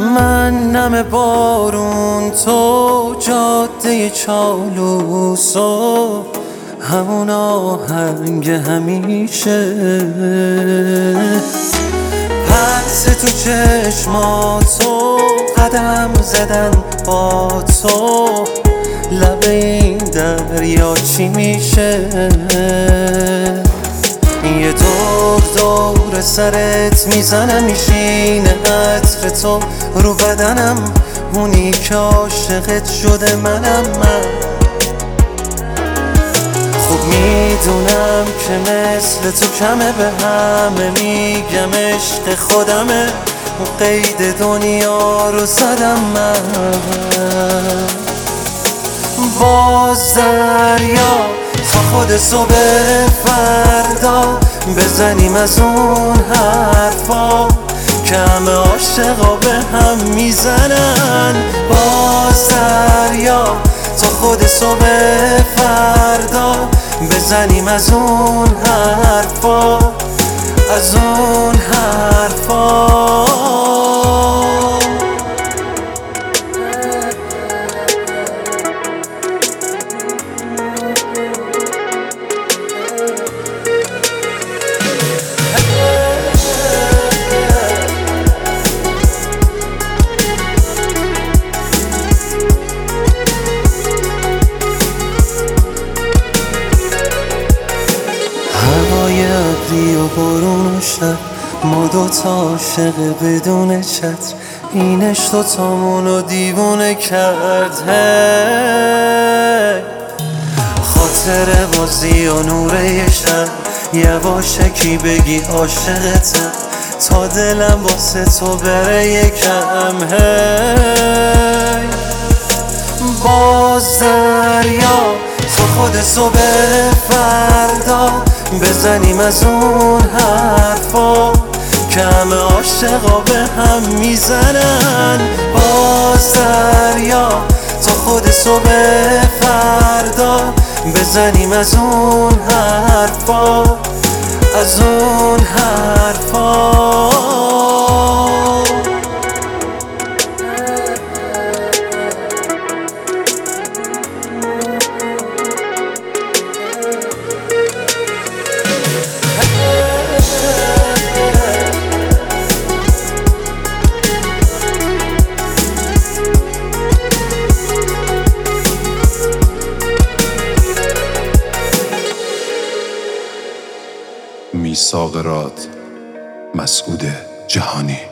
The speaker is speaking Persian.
من نم بارون، تو جاده چالوس و همون آهنگ همیشه، پس تو چشماتو قدم زدن با تو، لب این دریا چی میشه؟ یه دور سرت میزنم، میشینه عطر تو رو بدنم، اونی که عاشقت شده منم. من خوب میدونم که مثل تو کمه، به همه میگم عشق خودمه، قید دنیا رو زدم من. باز دریا تا خود صبح فردا بزنیم از اون حرفا که همه عاشقا به هم میزنن. باز دریا تا خود صبح فردا بزنیم از اون حرفا، از اون حرفا. هوای ابری و بارون و شب، ما دوتا عاشق بدون چتر، این عشق دوتامونو دیوونه کرد. خاطر بازی و نوره شب، یواشکی بگی عاشقتم تا دلم واسه تو بره یکم. باز دریا تا خود صبح فردا بزنیم از اون حرفا که همه عاشقا به هم میزنن. باز دریا تا خود صبح فردا بزنیم از اون حرفا، از اون حرفا. میثاق راد، مسعود جهانی.